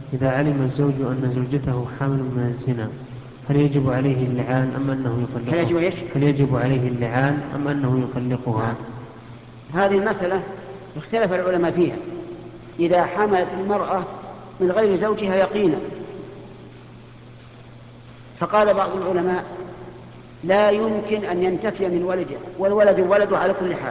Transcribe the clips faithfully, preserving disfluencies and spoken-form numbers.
إذا علم الزوج أن زوجته حامل من الزنا هل يجب عليه اللعان أم أنه هل يجب يطلقها؟ إيش؟ هل يجب عليه اللعان أم أنه يطلقها؟ نعم. هذه المسألة اختلف العلماء فيها. إذا حملت المرأة من غير زوجها يقينا، فقال بعض العلماء لا يمكن أن ينتفي من ولده، والولد ولد على كل حال،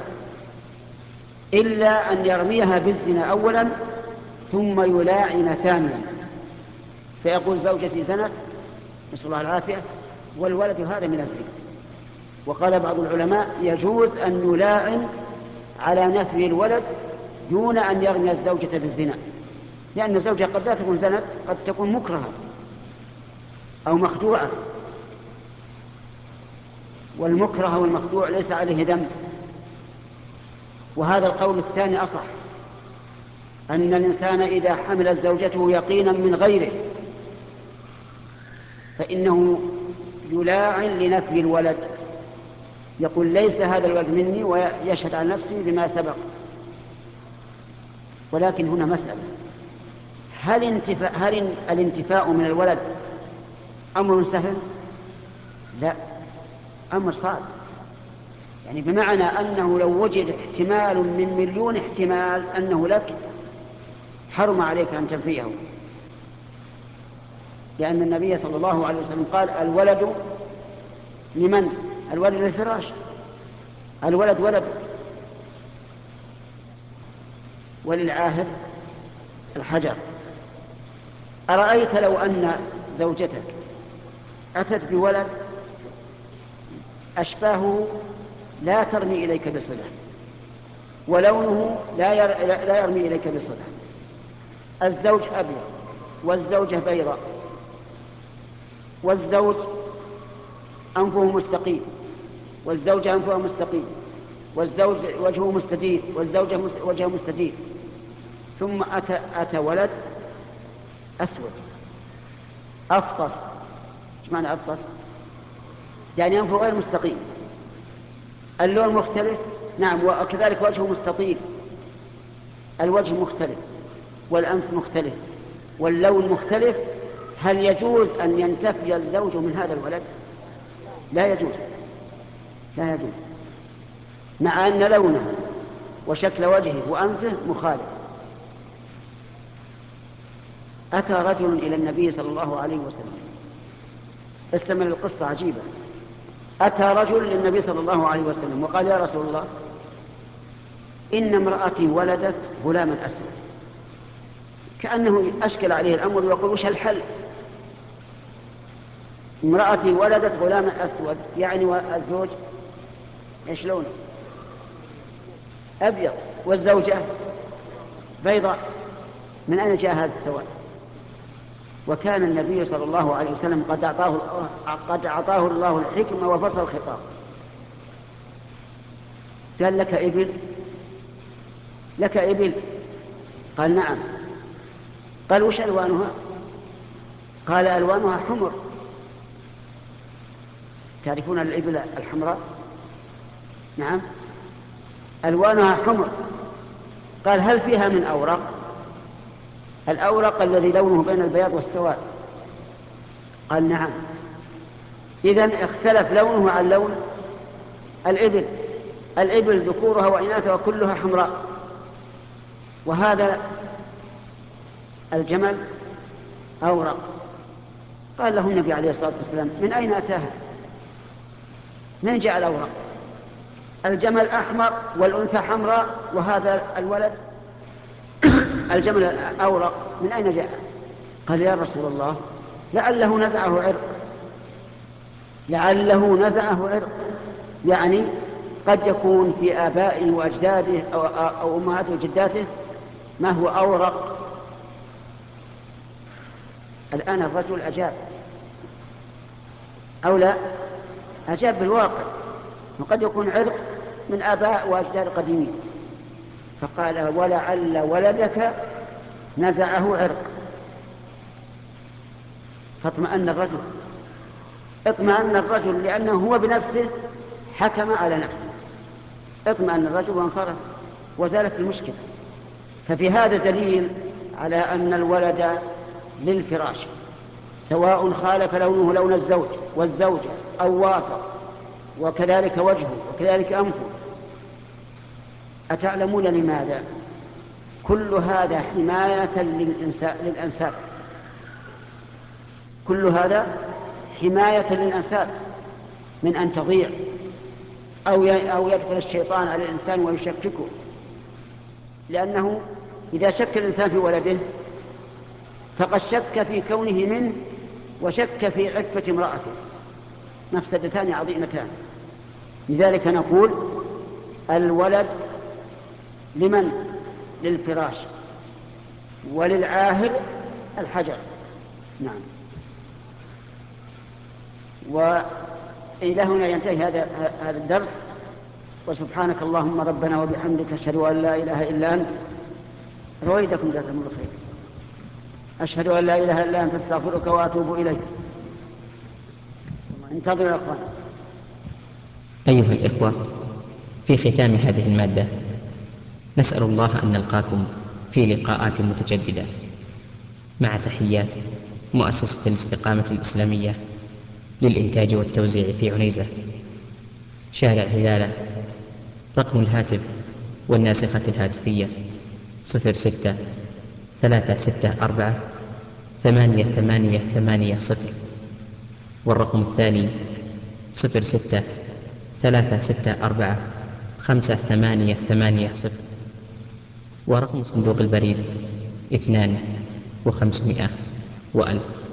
إلا أن يرميها بالزنا أولا ثم يلاعن ثانيا، فيقول زوجتي زنت نسأل الله العافية والولد هذا من الزنا. وقال بعض العلماء يجوز أن يلاعن على نفي الولد دون أن يرمي الزوجة بالزنا، لأن الزوجة قد لا تكون زنت، قد تكون مكرهة أو مخدوعة، والمكره والمخدوع ليس عليه ذنب. وهذا القول الثاني أصح، أن الإنسان إذا حمل زوجته يقينا من غيره فإنه يلاعن لنفي الولد، يقول ليس هذا الولد مني، ويشهد على نفسه بما سبق. ولكن هنا مسألة، هل, انتفاء هل الانتفاء من الولد أمر سهل؟ لا، أمر صعب. يعني بمعنى أنه لو وجد احتمال من مليون احتمال أنه لك حرم عليك أن تنفيه، لأن النبي صلى الله عليه وسلم قال الولد لمن؟ الولد للفراش، الولد ولد، وللعاهر الحجر. أرأيت لو أن زوجتك أتت بولد أشباهه لا ترمي إليك بصلة، ولونه لا, ير... لا يرمي إليك بصلة، الزوج أبيض والزوجة بيضاء، والزوج أنفه مستقيم والزوجة أنفها مستقيم، والزوج وجهه مستدير والزوجة وجهه مستدير، ثم أتى, أتى ولد أسود أفطس. ايش معنى أفطس؟ يعني أنفه غير مستقيم، اللون مختلف، نعم، وكذلك وجهه مستطيل، الوجه مختلف والأنف مختلف واللون مختلف. هل يجوز أن ينتفي الزوج من هذا الولد؟ لا يجوز، لا يجوز، مع أن لونه وشكل وجهه وأنفه مخالف. أتى رجل إلى النبي صلى الله عليه وسلم، استمر القصة عجيبة. أتى رجل للنبي صلى الله عليه وسلم وقال يا رسول الله إن امرأتي ولدت غلاما أسود. كأنه أشكل عليه الأمر ويقول وش الحل؟ امرأتي ولدت غلاما أسود، يعني والزوج إيش لونه؟ أبيض، والزوجة بيضاء، من أين جاء هذا السواد؟ وكان النبي صلى الله عليه وسلم قد أعطاه, قد أعطاه الله الحكمة وفصل الخطاب. قال لك إبل؟ لك إبل؟ قال نعم. قال وش ألوانها؟ قال ألوانها حمر. تعرفون الإبل الحمراء؟ نعم، ألوانها حمر. قال هل فيها من أورق؟ الأورق الذي لونه بين البياض والسواد. قال نعم. إذن اختلف لونه عن لون الإبل، الإبل ذكورها وإناثها كلها حمراء، وهذا الجمل أورق. قال له النبي عليه الصلاة والسلام من أين أتاها؟ من جاء الأورق؟ الجمل أحمر والأنثى حمراء، وهذا الولد الجمل أورق، من أين جاء؟ قال يا رسول الله لعله نزعه عرق، لعله نزعه عرق، يعني قد يكون في آبائه وأجداده أو, أو أمهاته وجداته ما هو أورق. الآن الرجل أجاب أو لا؟ أجاب بالواقع، وقد يكون عرق من آباء وأجداد قديمين. فقال ولعل ولدك نزعه عرق. فاطمأن الرجل، اطمأن الرجل لأنه هو بنفسه حكم على نفسه، اطمأن الرجل وانصرف وزالت المشكلة. ففي هذا دليل على أن الولد للفراش، سواء خالف لونه لون الزوج والزوجة أو وافق، وكذلك وجهه وكذلك أنفه. أتعلمون لماذا؟ كل هذا حماية للأنساب، كل هذا حماية للأنساب من أن تضيع أو يدخل الشيطان على الإنسان ويشككه، لأنه إذا شك الإنسان في ولده فقد شك في كونه منه وشك في عفة امرأته، مفسدتان عظيمتان. لذلك نقول الولد لمن؟ للفراش، وللعاهر الحجر. نعم. وإلى هنا ينتهي هذا هذا الدرس، وسبحانك اللهم ربنا وبحمدك أشهد أن لا إله إلا أنت. رويدكم جزاكم الله خير. أشهد أن لا إله إلا أنت أستغفرك وأتوب إليك. انتظروا يا أخوان. أيها الإخوة، في ختام هذه المادة نسأل الله أن نلقاكم في لقاءات متجددة، مع تحيات مؤسسة الاستقامة الإسلامية للإنتاج والتوزيع في عنيزة، شارع هلالة. رقم الهاتف والناسخة الهاتفية صفر ستة ثلاثة ستة أربعة ثمانية ثمانية ثمانية صفر، والرقم الثاني صفر ستة ثلاثة ستة أربعة خمسة ثمانية ثمانية صفر، ورقم صندوق البريد اثنان وخمسمائة وألف.